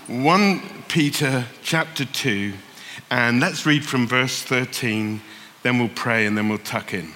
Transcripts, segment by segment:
1 Peter chapter 2, and let's read from verse 13, then we'll pray and then we'll tuck in.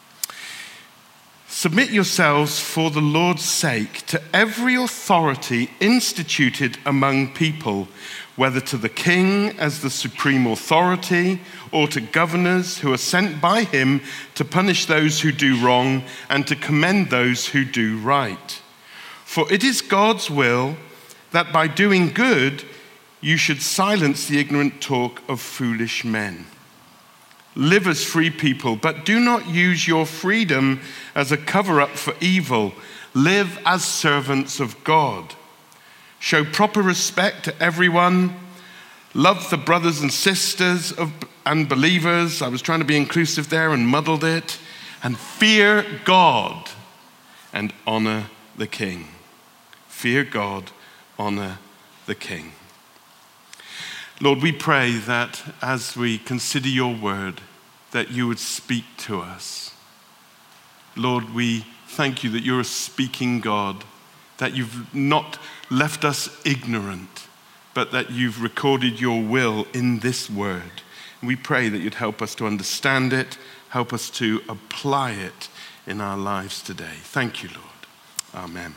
Submit yourselves for the Lord's sake to every authority instituted among people, whether to the king as the supreme authority or to governors who are sent by him to punish those who do wrong and to commend those who do right. For it is God's will that by doing good you should silence the ignorant talk of foolish men. Live as free people, but do not use your freedom as a cover-up for evil. Live as servants of God. Show proper respect to everyone. Love the brothers and sisters and believers. I was trying to be inclusive there and muddled it. And fear God and honor the King. Fear God, honor the King. Lord, we pray that as we consider your word, that you would speak to us. Lord, we thank you that you're a speaking God, that you've not left us ignorant, but that you've recorded your will in this word. And we pray that you'd help us to understand it, help us to apply it in our lives today. Thank you, Lord. Amen.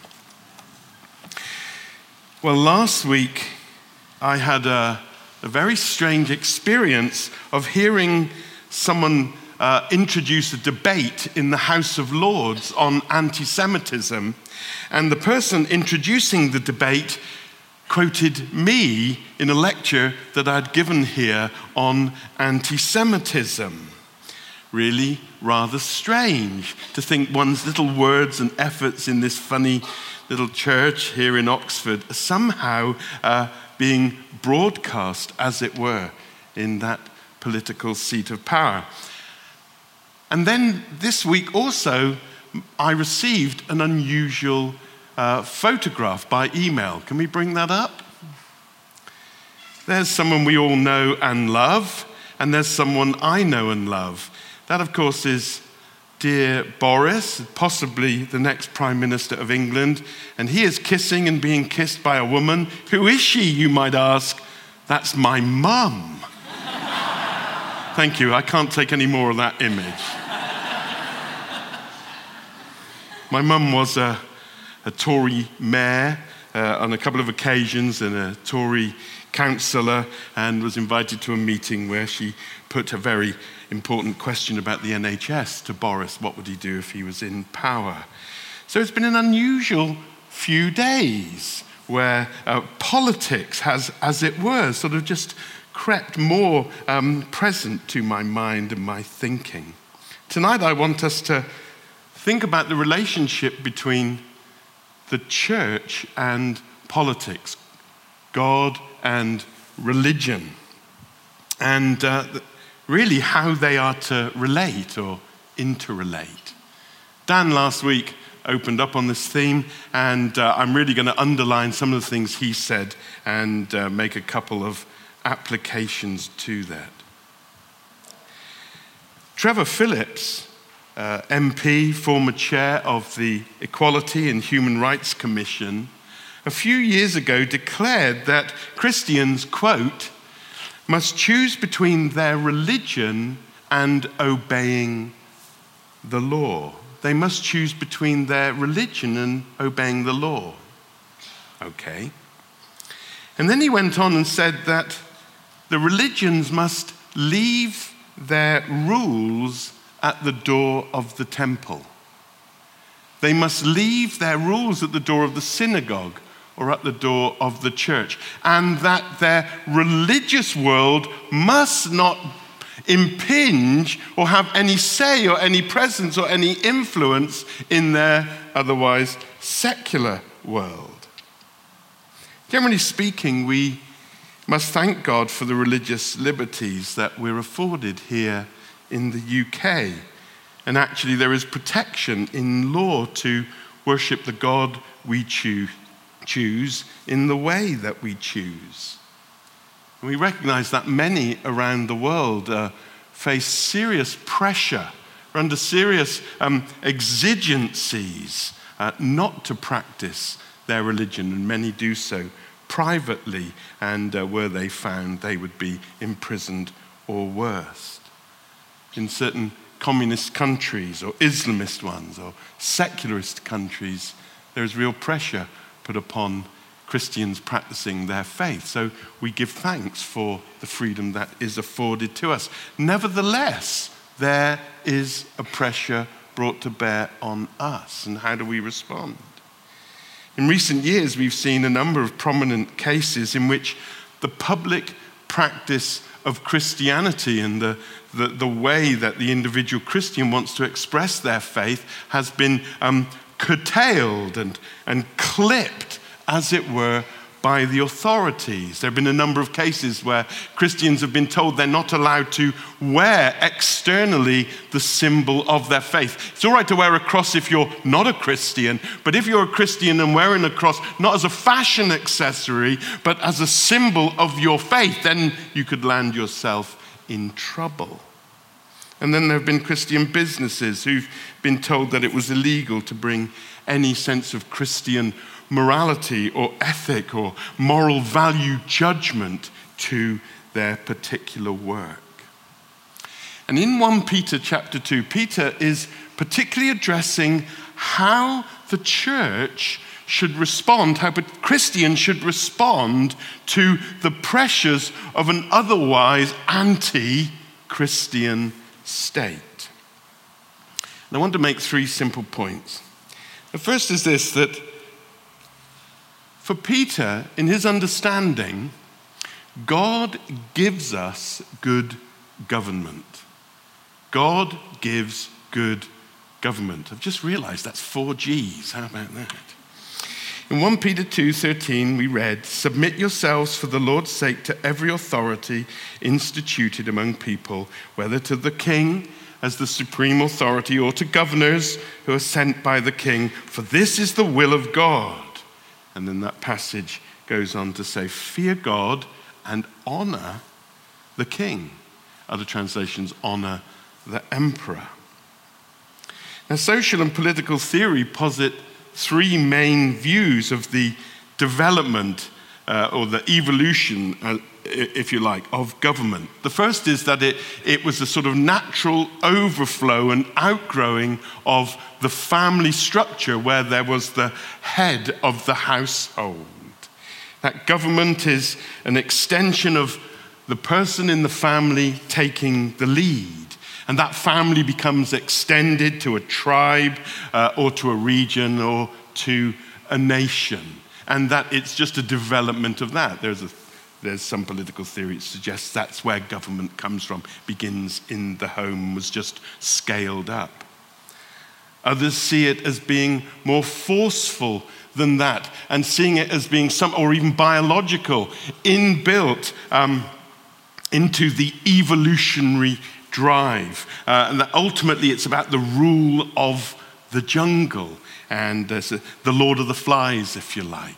Well, last week I had a very strange experience of hearing someone introduce a debate in the House of Lords on anti-Semitism. And the person introducing the debate quoted me in a lecture that I'd given here on anti-Semitism. Really rather strange to think one's little words and efforts in this funny little church here in Oxford are somehow being broadcast, as it were, in that political seat of power. And then this week also, I received an unusual photograph by email. Can we bring that up? There's someone we all know and love, and there's someone I know and love. That, of course, is dear Boris, possibly the next Prime Minister of England, and he is kissing and being kissed by a woman. Who is she, you might ask? That's my mum. Thank you, I can't take any more of that image. My mum was a Tory mayor on a couple of occasions and a Tory councillor, and was invited to a meeting where she put a very important question about the NHS to Boris. What would he do if he was in power? So it's been an unusual few days where politics has, as it were, sort of just crept more present to my mind and my thinking. Tonight I want us to think about the relationship between the church and politics, God and religion, and really how they are to relate or interrelate. Dan last week opened up on this theme, and I'm really going to underline some of the things he said and make a couple of applications to that. Trevor Phillips, MP, former chair of the Equality and Human Rights Commission, a few years ago declared that Christians, quote, must choose between their religion and obeying the law. They must choose between their religion and obeying the law. Okay. And then he went on and said that the religions must leave their rules at the door of the temple. They must leave their rules at the door of the synagogue or at the door of the church, and that their religious world must not impinge or have any say or any presence or any influence in their otherwise secular world. Generally speaking, we must thank God for the religious liberties that we're afforded here in the UK. And actually there is protection in law to worship the God we choose in the way that we choose. And we recognize that many around the world face serious pressure, are under serious exigencies not to practice their religion, and many do so privately, and were they found, they would be imprisoned or worse. In certain communist countries or Islamist ones or secularist countries, there's real pressure put upon Christians practicing their faith. So we give thanks for the freedom that is afforded to us. Nevertheless, there is a pressure brought to bear on us. And how do we respond? In recent years, we've seen a number of prominent cases in which the public practice of Christianity and the way that the individual Christian wants to express their faith has been curtailed and clipped, as it were, by the authorities. There have been a number of cases where Christians have been told they're not allowed to wear externally the symbol of their faith. It's all right to wear a cross if you're not a Christian, but if you're a Christian and wearing a cross, not as a fashion accessory, but as a symbol of your faith, then you could land yourself in trouble. And then there have been Christian businesses who've been told that it was illegal to bring any sense of Christian morality or ethic or moral value judgment to their particular work. And in 1 Peter chapter 2, Peter is particularly addressing how the church should respond, how Christians should respond to the pressures of an otherwise anti-Christian state. And I want to make 3 simple points. The first is this, that for Peter, in his understanding, God gives us good government. God gives good government. I've just realized that's 4 G's. How about that? In 1 Peter 2:13, we read, "Submit yourselves for the Lord's sake to every authority instituted among people, whether to the king as the supreme authority or to governors who are sent by the king, for this is the will of God." And then that passage goes on to say, "Fear God and honor the king." Other translations, honor the emperor. Now, social and political theory posit 3 main views of the development or the evolution, if you like, of government. The first is that it was a sort of natural overflow and outgrowing of the family structure where there was the head of the household. That government is an extension of the person in the family taking the lead. And that family becomes extended to a tribe or to a region or to a nation. And that it's just a development of that. There's some political theory that suggests that's where government comes from, begins in the home, was just scaled up. Others see it as being more forceful than that, and seeing it as being or even biological, inbuilt into the evolutionary drive. And that ultimately it's about the rule of the jungle, and the Lord of the Flies, if you like.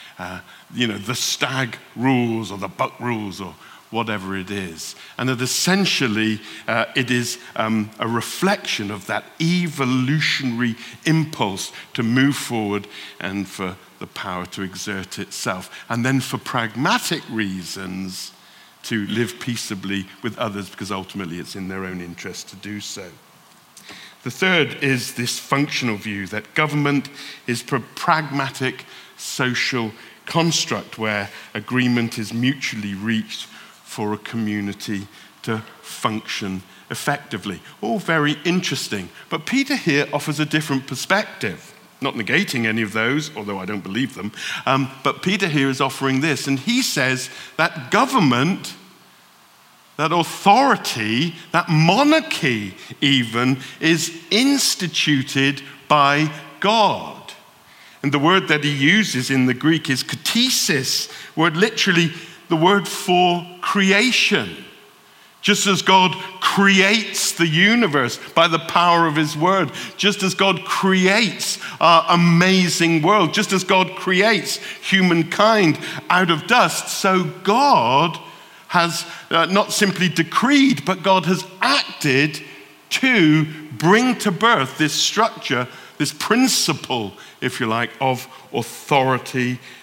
The stag rules or the buck rules or whatever it is. And that essentially it is a reflection of that evolutionary impulse to move forward and for the power to exert itself. And then for pragmatic reasons to live peaceably with others, because ultimately it's in their own interest to do so. The third is this functional view that government is a pragmatic social construct where agreement is mutually reached for a community to function effectively. All very interesting. But Peter here offers a different perspective, not negating any of those, although I don't believe them. But Peter here is offering this, and he says that government, that authority, that monarchy even, is instituted by God. And the word that he uses in the Greek is katesis, word literally the word for creation. Just as God creates the universe by the power of his word, just as God creates our amazing world, just as God creates humankind out of dust, so God has not simply decreed, but God has acted to bring to birth this structure, this principle, if you like, of authority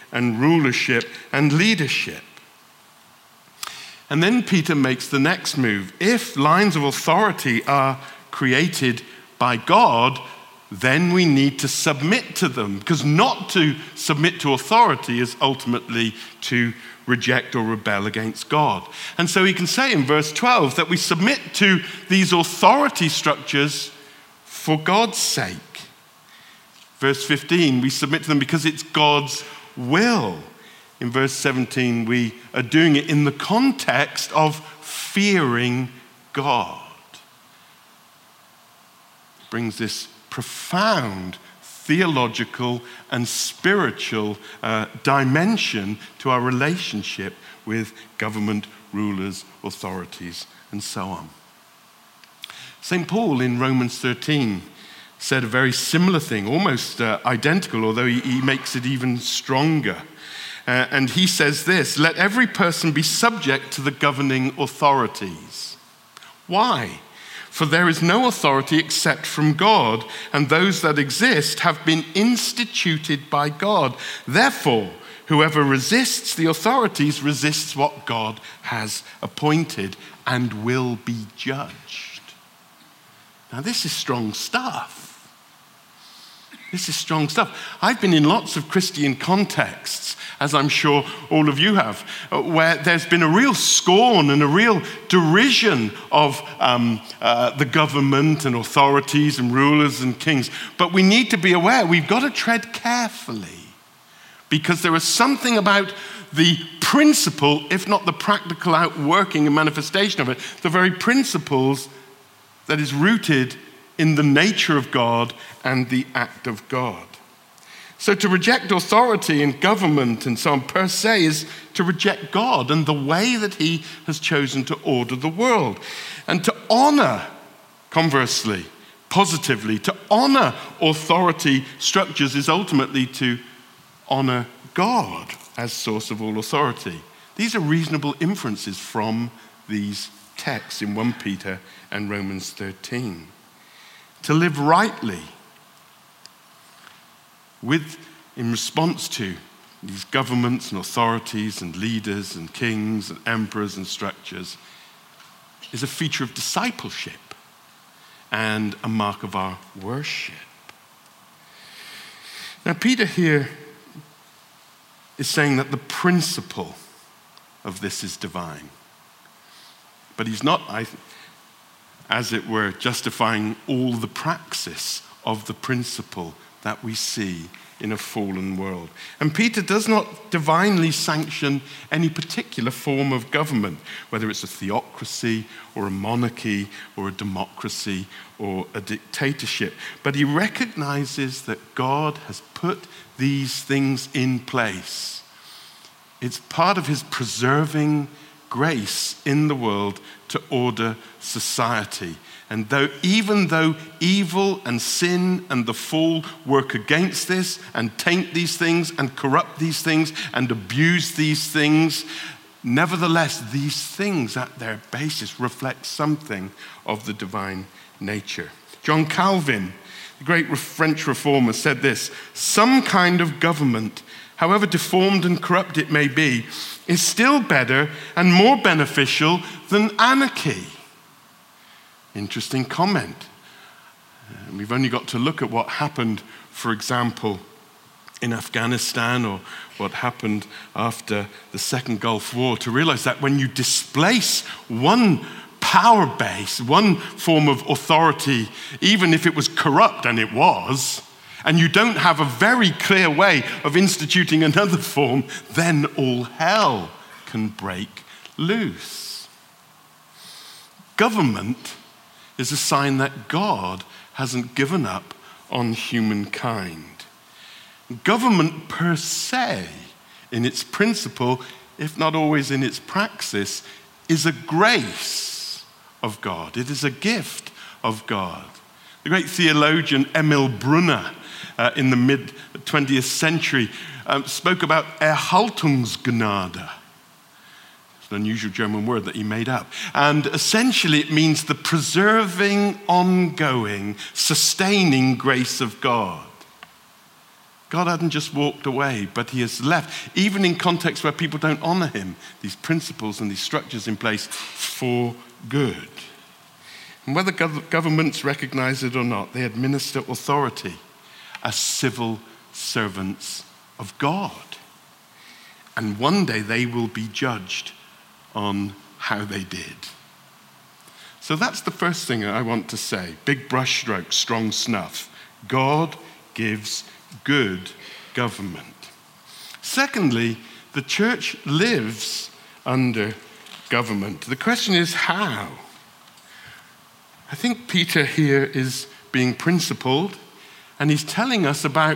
and rulership and leadership. And then Peter makes the next move. If lines of authority are created by God, then we need to submit to them, because not to submit to authority is ultimately to reject or rebel against God. And so he can say in verse 12 that we submit to these authority structures for God's sake. Verse 15, we submit to them because it's God's will. In verse 17, we are doing it in the context of fearing God. It brings this profound theological and spiritual dimension to our relationship with government, rulers, authorities, and so on. St. Paul in Romans 13 said a very similar thing, almost identical, although he makes it even stronger. And he says this: let every person be subject to the governing authorities. Why? For there is no authority except from God, and those that exist have been instituted by God. Therefore, whoever resists the authorities resists what God has appointed and will be judged. Now, this is strong stuff. This is strong stuff. I've been in lots of Christian contexts, as I'm sure all of you have, where there's been a real scorn and a real derision of the government and authorities and rulers and kings. But we need to be aware, we've got to tread carefully, because there is something about the principle, if not the practical outworking and manifestation of it, the very principles that is rooted in the nature of God and the act of God. So to reject authority and government and so on per se is to reject God and the way that he has chosen to order the world. And to honor, conversely, positively, to honor authority structures is ultimately to honor God as source of all authority. These are reasonable inferences from these texts in 1 Peter and Romans 13. To live rightly in response to these governments and authorities and leaders and kings and emperors and structures is a feature of discipleship and a mark of our worship. Now, Peter here is saying that the principle of this is divine. But he's not, as it were, justifying all the praxis of the principle that we see in a fallen world. And Peter does not divinely sanction any particular form of government, whether it's a theocracy or a monarchy or a democracy or a dictatorship. But he recognizes that God has put these things in place. It's part of his preserving grace in the world to order society. And even though evil and sin and the fall work against this and taint these things and corrupt these things and abuse these things, nevertheless, these things at their basis reflect something of the divine nature. John Calvin, the great French reformer, said this: some kind of government, however deformed and corrupt it may be, is still better and more beneficial than anarchy. Interesting comment. We've only got to look at what happened, for example, in Afghanistan or what happened after the Second Gulf War to realize that when you displace one power base, one form of authority, even if it was corrupt, and it was, and you don't have a very clear way of instituting another form, then all hell can break loose. Government is a sign that God hasn't given up on humankind. Government per se, in its principle, if not always in its praxis, is a grace of God. It is a gift of God. The great theologian Emil Brunner in the mid-20th century spoke about Erhaltungsgnade. It's an unusual German word that he made up. And essentially it means the preserving, ongoing, sustaining grace of God. God hadn't just walked away, but he has left, even in contexts where people don't honor him, these principles and these structures in place for good. And whether governments recognize it or not, they administer authority as civil servants of God. And one day they will be judged on how they did. So that's the first thing I want to say. Big brushstroke, strong snuff. God gives good government. Secondly, the church lives under government. The question is how? I think Peter here is being principled, and he's telling us about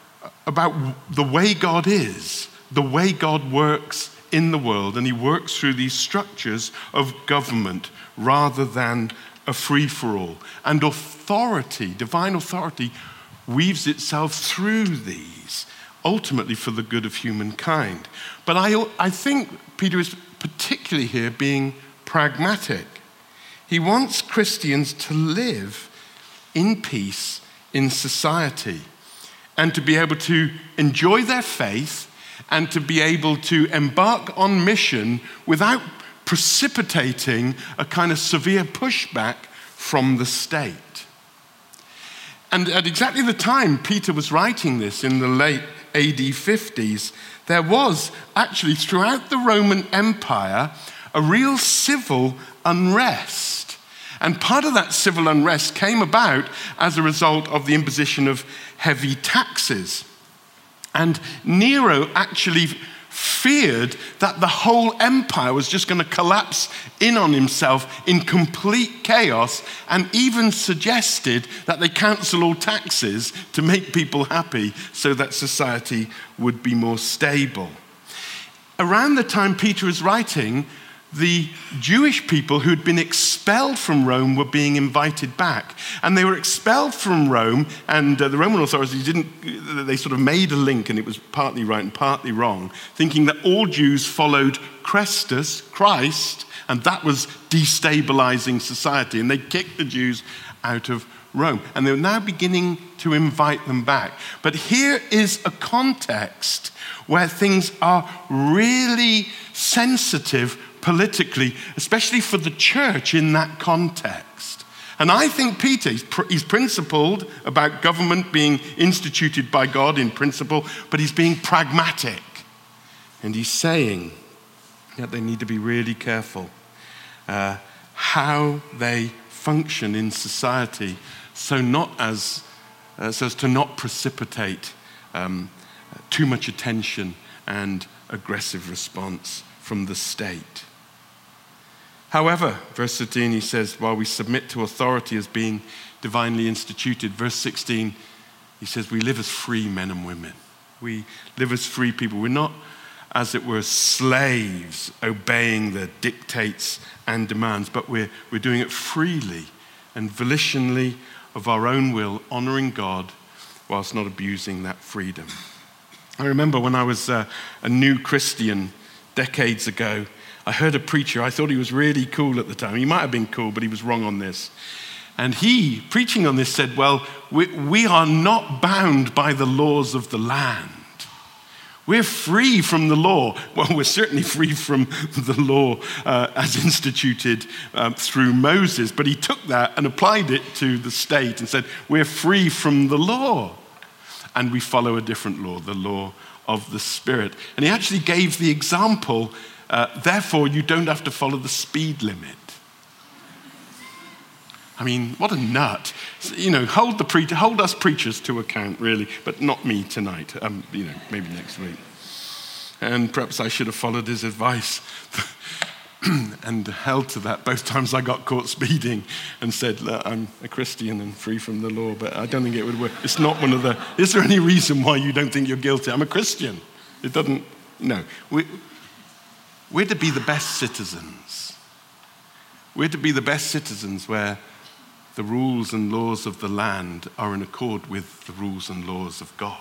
the way God is, the way God works in the world, and he works through these structures of government rather than a free-for-all. And authority, divine authority, weaves itself through these, ultimately for the good of humankind. But I think Peter is particularly here being pragmatic. He wants Christians to live in peace in society and to be able to enjoy their faith and to be able to embark on mission without precipitating a kind of severe pushback from the state. And at exactly the time Peter was writing this, in the late AD 50s, there was actually throughout the Roman Empire a real civil unrest. And part of that civil unrest came about as a result of the imposition of heavy taxes. And Nero actually feared that the whole empire was just going to collapse in on himself in complete chaos, and even suggested that they cancel all taxes to make people happy so that society would be more stable. Around the time Peter is writing, the Jewish people who had been expelled from Rome were being invited back. And they were expelled from Rome, and the Roman authorities they sort of made a link, and it was partly right and partly wrong, thinking that all Jews followed Christus, Christ, and that was destabilizing society. And they kicked the Jews out of Rome. And they were now beginning to invite them back. But here is a context where things are really sensitive politically, especially for the church in that context. And I think Peter, he's principled about government being instituted by God in principle, but he's being pragmatic. And he's saying that they need to be really careful how they function in society, so as to not precipitate too much attention and aggressive response from the state. However, verse 13, he says, while we submit to authority as being divinely instituted, verse 16, he says, we live as free men and women. We live as free people. We're not, as it were, slaves obeying the dictates and demands, but we're doing it freely and volitionally of our own will, honoring God whilst not abusing that freedom. I remember when I was a new Christian decades ago, I heard a preacher. I thought he was really cool at the time. He might have been cool, but he was wrong on this. And he, preaching on this, said, well, we are not bound by the laws of the land. We're free from the law. Well, we're certainly free from the law as instituted through Moses. But he took that and applied it to the state and said, we're free from the law. And we follow a different law, the law of the Spirit. And he actually gave the example, therefore you don't have to follow the speed limit. I mean, what a nut. You know, hold us preachers to account, really, but not me tonight. Maybe next week. And perhaps I should have followed his advice and held to that both times I got caught speeding and said, I'm a Christian and free from the law, but I don't think it would work. It's not one of the, is there any reason why you don't think you're guilty? I'm a Christian. It doesn't, no. We're to be the best citizens. We're to be the best citizens where the rules and laws of the land are in accord with the rules and laws of God.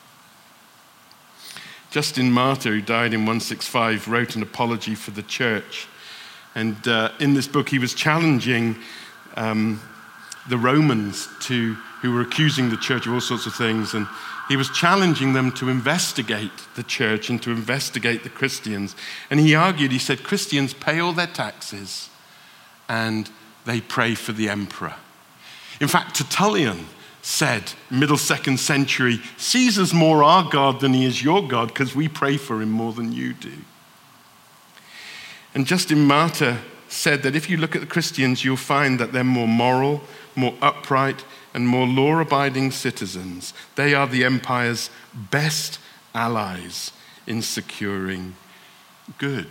Justin Martyr, who died in 165, wrote an apology for the church. And in this book, he was challenging the Romans who who were accusing the church of all sorts of things, and he was challenging them to investigate the church and to investigate the Christians. And he argued, he said, Christians pay all their taxes and they pray for the emperor. In fact, Tertullian said, middle 2nd century, Caesar's more our God than he is your God because we pray for him more than you do. And Justin Martyr said that if you look at the Christians, you'll find that they're more moral, more upright, and more law-abiding citizens. They are the empire's best allies in securing good.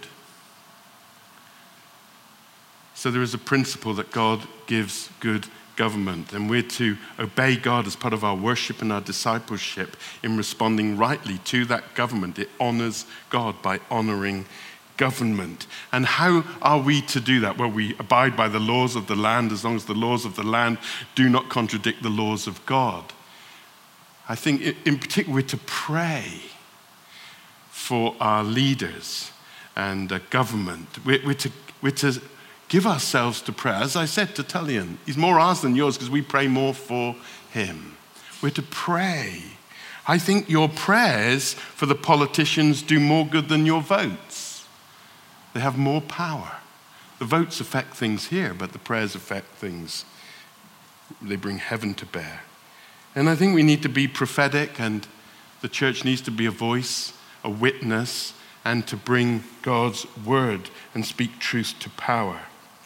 So there is a principle that God gives good government, and we're to obey God as part of our worship and our discipleship in responding rightly to that government. It honors God by honoring government. And how are we to do that? Well, we abide by the laws of the land as long as the laws of the land do not contradict the laws of God. I think in particular we're to pray for our leaders and government. We're to give ourselves to prayer. As I said to Tertullian, he's more ours than yours because we pray more for him. We're to pray. I think your prayers for the politicians do more good than your votes. They have more power. The votes affect things here, but the prayers affect things. They bring heaven to bear. And I think we need to be prophetic, and the church needs to be a voice, a witness, and to bring God's word and speak truth to power.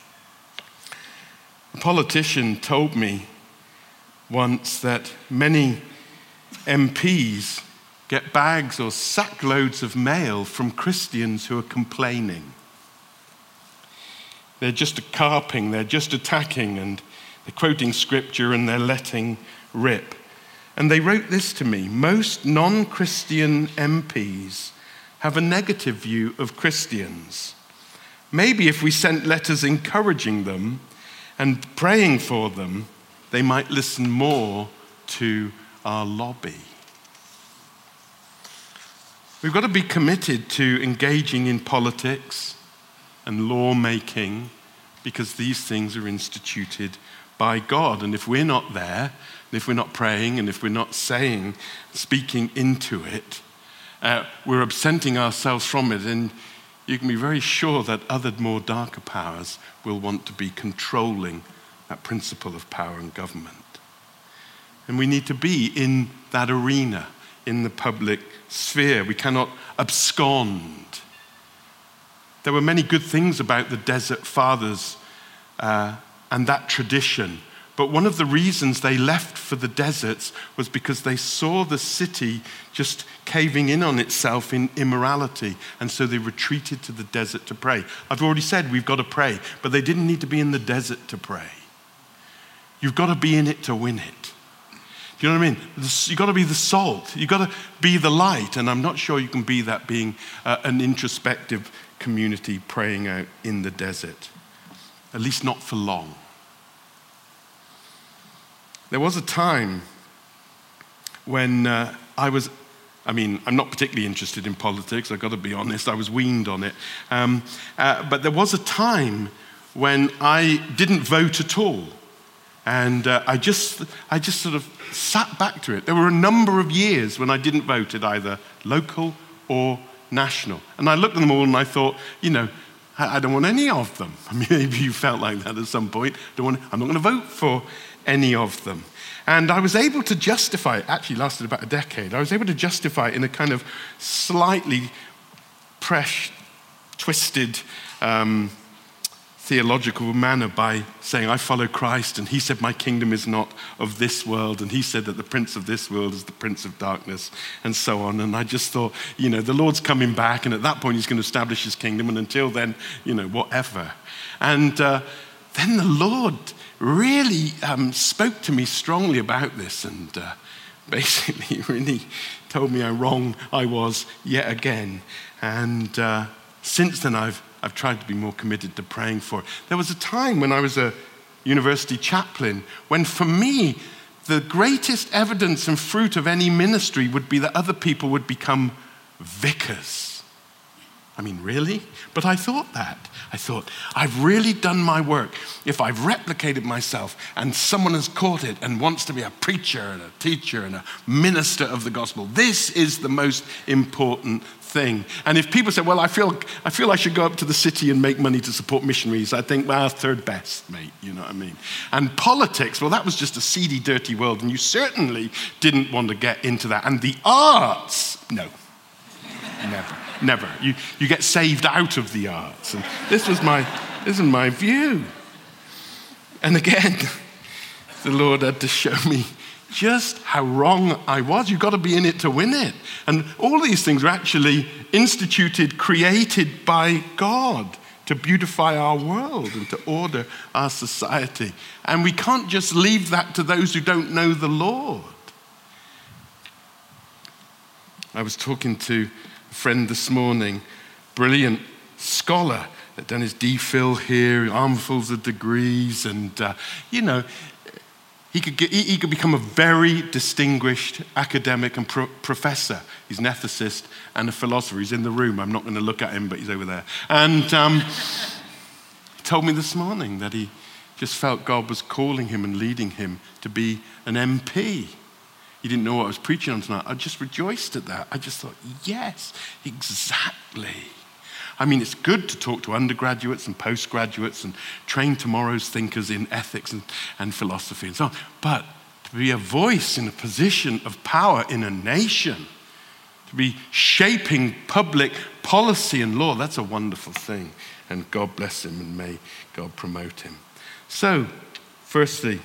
A politician told me once that many MPs get bags or sackloads of mail from Christians who are complaining. They're just carping, they're just attacking, and they're quoting scripture and they're letting rip. And they wrote this to me: most non-Christian MPs have a negative view of Christians. Maybe if we sent letters encouraging them and praying for them, they might listen more to our lobby. We've got to be committed to engaging in politics and lawmaking because these things are instituted by God. And if we're not there, and if we're not praying, and if we're not speaking into it, we're absenting ourselves from it. And you can be very sure that other more darker powers will want to be controlling that principle of power and government. And we need to be in that arena, in the public sphere. We cannot abscond. There were many good things about the Desert Fathers and that tradition, but one of the reasons they left for the deserts was because they saw the city just caving in on itself in immorality, and so they retreated to the desert to pray. I've already said we've got to pray, but they didn't need to be in the desert to pray. You've got to be in it to win it. Do you know what I mean? You've got to be the salt. You've got to be the light. And I'm not sure you can be that being an introspective community praying out in the desert. At least not for long. There was a time when I'm not particularly interested in politics. I've got to be honest. I was weaned on it. But there was a time when I didn't vote at all. And I just sort of sat back to it. There were a number of years when I didn't vote at either local or national. And I looked at them all and I thought, I don't want any of them. I mean, maybe you felt like that at some point. I'm not going to vote for any of them. And I was able to justify it. Actually lasted about a decade. I was able to justify it in a kind of slightly twisted theological manner by saying, I follow Christ, and he said my kingdom is not of this world, and he said that the prince of this world is the prince of darkness, and so on. And I just thought, the Lord's coming back, and at that point he's going to establish his kingdom, and until then, whatever. And then the Lord really spoke to me strongly about this, and basically really told me how wrong I was yet again. And since then I've tried to be more committed to praying for it. There was a time when I was a university chaplain when, for me, the greatest evidence and fruit of any ministry would be that other people would become vicars. I mean, really? But I thought that. I thought, I've really done my work. If I've replicated myself and someone has caught it and wants to be a preacher and a teacher and a minister of the gospel, this is the most important thing. And if people say, well, I feel I should go up to the city and make money to support missionaries, I think, well, third best, mate, you know what I mean? And politics, well, that was just a seedy, dirty world, and you certainly didn't want to get into that. And the arts, no, never. You get saved out of the arts. And this is my view. And again, the Lord had to show me just how wrong I was. You've got to be in it to win it. And all these things are actually instituted, created by God to beautify our world and to order our society. And we can't just leave that to those who don't know the Lord. I was talking to a friend this morning, brilliant scholar, had done his DPhil here, armfuls of degrees, and he could become a very distinguished academic and professor. He's an ethicist and a philosopher. He's in the room. I'm not going to look at him, but he's over there. And he told me this morning that he just felt God was calling him and leading him to be an MP. He didn't know what I was preaching on tonight. I just rejoiced at that. I just thought, yes, exactly. I mean, it's good to talk to undergraduates and postgraduates and train tomorrow's thinkers in ethics and philosophy and so on. But to be a voice in a position of power in a nation, to be shaping public policy and law, that's a wonderful thing. And God bless him and may God promote him. So, firstly,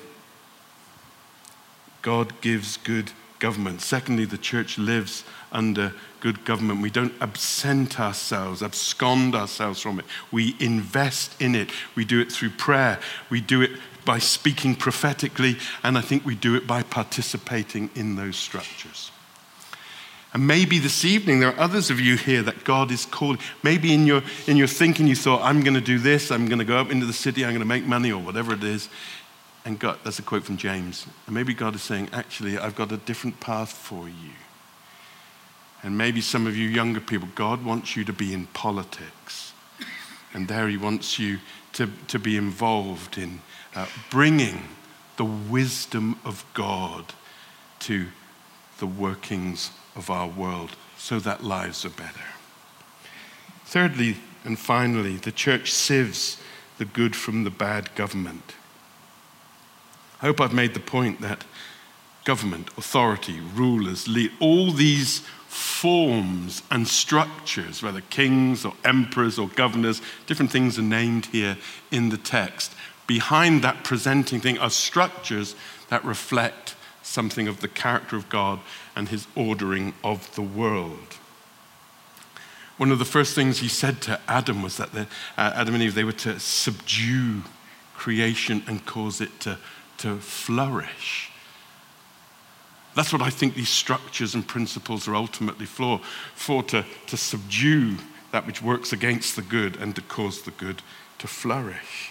God gives good government. Secondly, the church lives under good government. We don't absent abscond ourselves from it. We invest in it. We do it through prayer. We do it by speaking prophetically, and I think we do it by participating in those structures. And maybe this evening there are others of you here that God is calling. Maybe in your thinking you thought, I'm going to do this, I'm going to go up into the city, I'm going to make money, or whatever it is. And God, that's a quote from James. And maybe God is saying, actually, I've got a different path for you. And maybe some of you younger people, God wants you to be in politics. And there he wants you to be involved in bringing the wisdom of God to the workings of our world so that lives are better. Thirdly and finally, the church sieves the good from the bad government. I hope I've made the point that government, authority, rulers, all these forms and structures, whether kings or emperors or governors, different things are named here in the text. Behind that presenting thing are structures that reflect something of the character of God and his ordering of the world. One of the first things he said to Adam was that Adam and Eve, they were to subdue creation and cause it to flourish. That's what I think these structures and principles are ultimately for to subdue that which works against the good and to cause the good to flourish.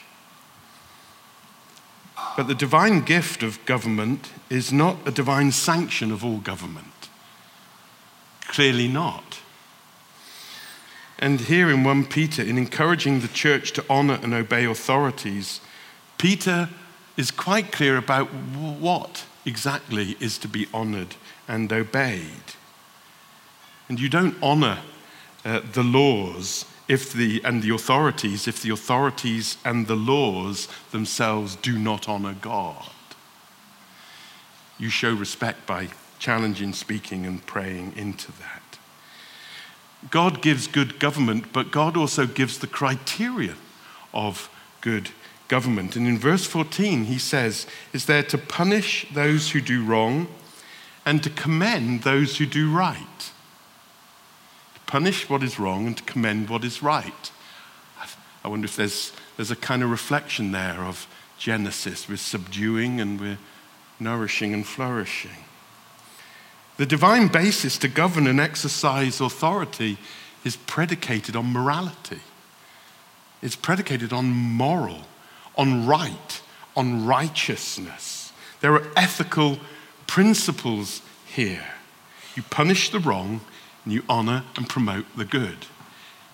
But the divine gift of government is not a divine sanction of all government. Clearly not. And here in 1 Peter, in encouraging the church to honor and obey authorities, Peter is quite clear about what exactly is to be honored and obeyed. And you don't honor the laws and the authorities if the authorities and the laws themselves do not honor God. You show respect by challenging, speaking, and praying into that. God gives good government, but God also gives the criteria of good government. And in verse 14, he says, is there to punish those who do wrong and to commend those who do right. To punish what is wrong and to commend what is right. I wonder if there's a kind of reflection there of Genesis. We're subduing and we're nourishing and flourishing. The divine basis to govern and exercise authority is predicated on morality. It's predicated on moral, on right, on righteousness. There are ethical principles here. You punish the wrong and you honor and promote the good.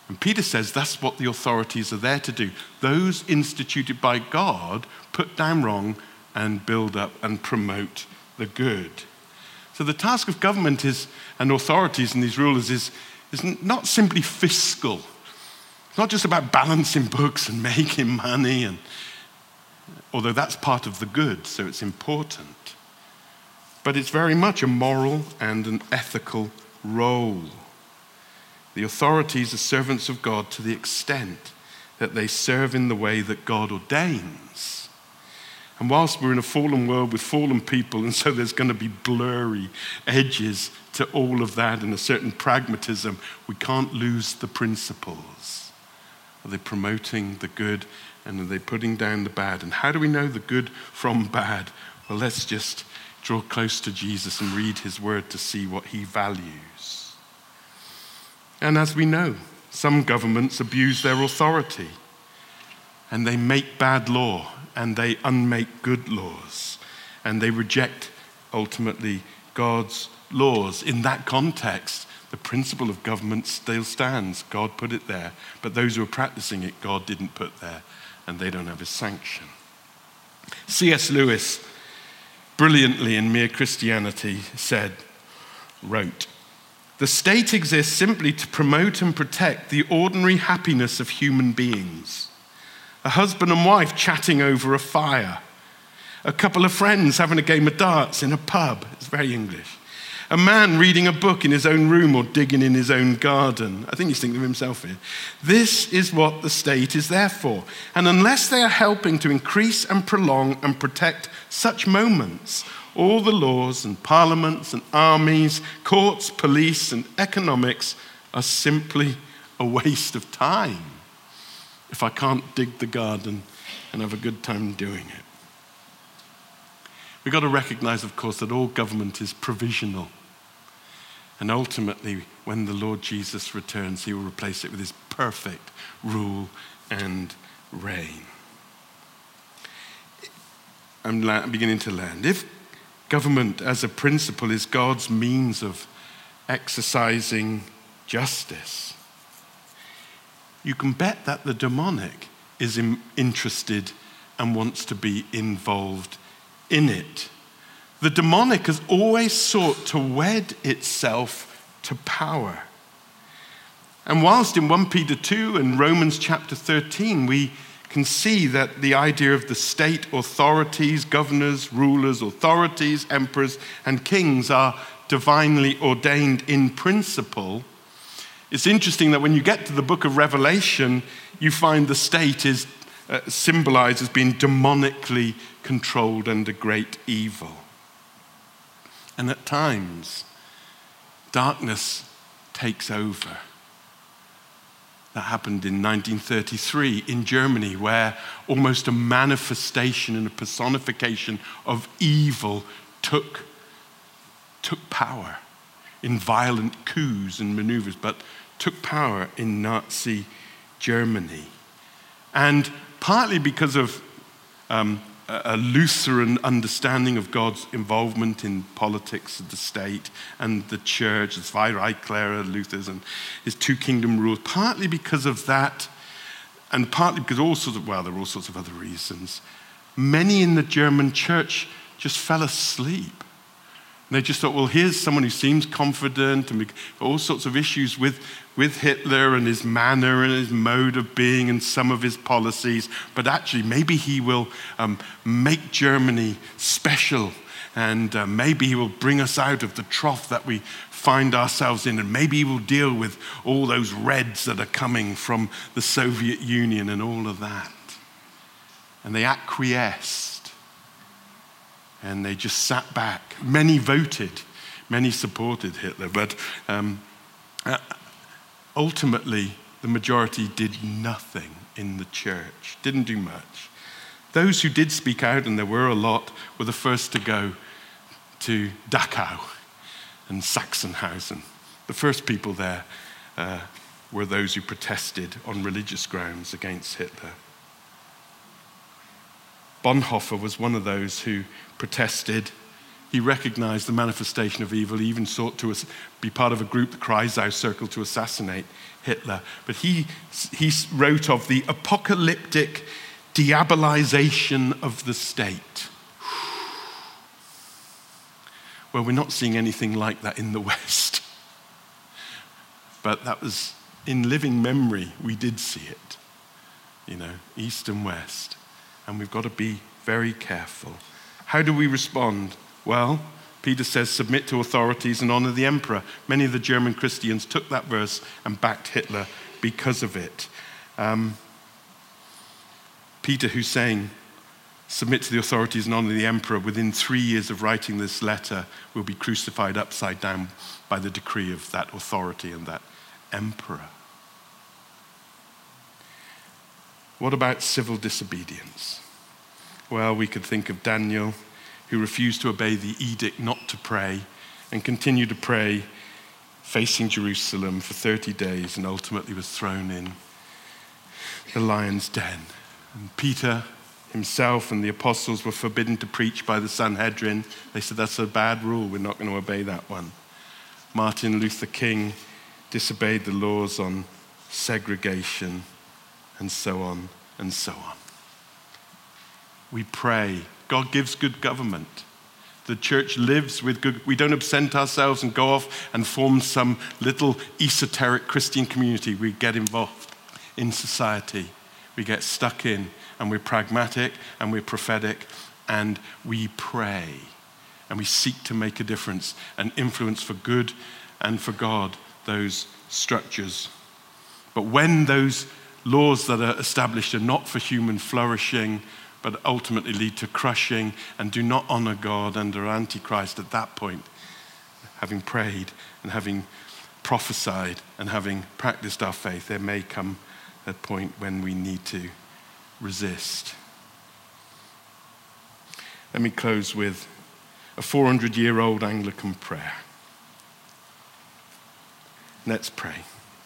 And Peter says that's what the authorities are there to do. Those instituted by God put down wrong and build up and promote the good. So the task of government and authorities and these rulers is not simply fiscal. It's not just about balancing books and making money, although that's part of the good, so it's important. But it's very much a moral and an ethical role. The authorities are servants of God to the extent that they serve in the way that God ordains. And whilst we're in a fallen world with fallen people, and so there's going to be blurry edges to all of that and a certain pragmatism, we can't lose the principles. Are they promoting the good and are they putting down the bad? And how do we know the good from bad? Well, let's just draw close to Jesus and read his word to see what he values. And as we know, some governments abuse their authority and they make bad law and they unmake good laws and they reject ultimately God's laws. In that context, the principle of government still stands. God put it there, but those who are practicing it, God didn't put there, and they don't have his sanction. C.S. Lewis, brilliantly in Mere Christianity, wrote, "The state exists simply to promote and protect the ordinary happiness of human beings. A husband and wife chatting over a fire. A couple of friends having a game of darts in a pub." It's very English. "A man reading a book in his own room or digging in his own garden." I think he's thinking of himself here. This is what the state is there for. And unless they are helping to increase and prolong and protect such moments, all the laws and parliaments and armies, courts, police and economics are simply a waste of time if I can't dig the garden and have a good time doing it. We've got to recognize, of course, that all government is provisional. And ultimately, when the Lord Jesus returns, he will replace it with his perfect rule and reign. I'm beginning to land. If government as a principle is God's means of exercising justice, you can bet that the demonic is interested and wants to be involved in it. The demonic has always sought to wed itself to power. And whilst in 1 Peter 2 and Romans chapter 13, we can see that the idea of the state authorities, governors, rulers, authorities, emperors, and kings are divinely ordained in principle, it's interesting that when you get to the book of Revelation, you find the state is symbolized as being demonically controlled under great evil. And at times, darkness takes over. That happened in 1933 in Germany, where almost a manifestation and a personification of evil took power in violent coups and maneuvers, but took power in Nazi Germany. And partly because of a Lutheran understanding of God's involvement in politics of the state and the church, the Zweirechtlehre, Luther's and his two-kingdom rule, partly because of that, and partly because there are all sorts of other reasons, many in the German church just fell asleep. And they just thought, well, here's someone who seems confident, and all sorts of issues with Hitler and his manner and his mode of being and some of his policies, but actually maybe he will make Germany special, and maybe he will bring us out of the trough that we find ourselves in, and maybe he will deal with all those Reds that are coming from the Soviet Union and all of that. And they acquiesced. And they just sat back. Many voted, many supported Hitler, but ultimately the majority did nothing in the church, didn't do much. Those who did speak out, and there were a lot, were the first to go to Dachau and Sachsenhausen. The first people there were those who protested on religious grounds against Hitler. Bonhoeffer was one of those who protested He recognized the manifestation of evil. He even sought to be part of a group, the Kreisau Circle, to assassinate Hitler. But he wrote of the apocalyptic diabolization of the state. Well, we're not seeing anything like that in the West. But that was, in living memory, we did see it. East and West. And we've got to be very careful. How do we respond? Well, Peter says, submit to authorities and honor the emperor. Many of the German Christians took that verse and backed Hitler because of it. Peter, who's saying, submit to the authorities and honor the emperor, within 3 years of writing this letter, will be crucified upside down by the decree of that authority and that emperor. What about civil disobedience? Well, we could think of Daniel, who refused to obey the edict not to pray and continued to pray facing Jerusalem for 30 days and ultimately was thrown in the lion's den. And Peter himself and the apostles were forbidden to preach by the Sanhedrin. They said, that's a bad rule, we're not going to obey that one. Martin Luther King disobeyed the laws on segregation, and so on and so on. We pray. God gives good government. The church lives with good. We don't absent ourselves and go off and form some little esoteric Christian community. We get involved in society. We get stuck in, and we're pragmatic and we're prophetic and we pray and we seek to make a difference and influence for good and for God those structures. But when those laws that are established are not for human flourishing, but ultimately lead to crushing and do not honor God and are antichrist, at that point, having prayed and having prophesied and having practiced our faith, there may come a point when we need to resist. Let me close with a 400-year-old Anglican prayer. Let's pray.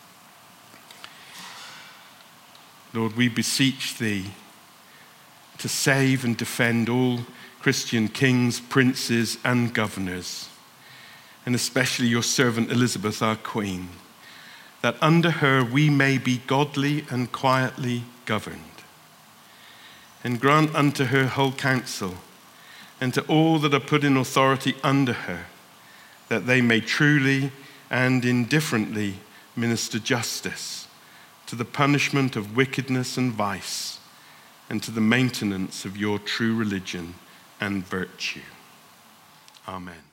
Lord, we beseech thee to save and defend all Christian kings, princes, and governors, and especially your servant Elizabeth, our Queen, that under her we may be godly and quietly governed. And grant unto her whole council, and to all that are put in authority under her, that they may truly and indifferently minister justice to the punishment of wickedness and vice, and to the maintenance of your true religion and virtue. Amen.